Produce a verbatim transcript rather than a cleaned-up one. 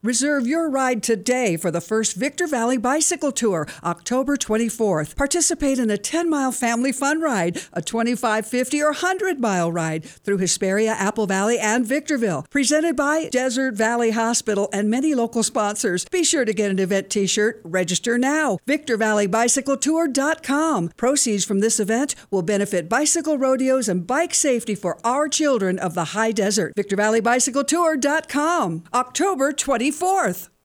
Reserve your ride today for the first Victor Valley Bicycle Tour, October twenty-fourth. Participate in a ten-mile family fun ride, a twenty-five, fifty, or one hundred-mile ride through Hesperia, Apple Valley, and Victorville. Presented by Desert Valley Hospital and many local sponsors. Be sure to get an event t-shirt. Register now. Victor Valley Bicycle Tour dot com. Proceeds from this event will benefit bicycle rodeos and bike safety for our children of the high desert. Victor Valley Bicycle Tour dot com. October twenty-fourth.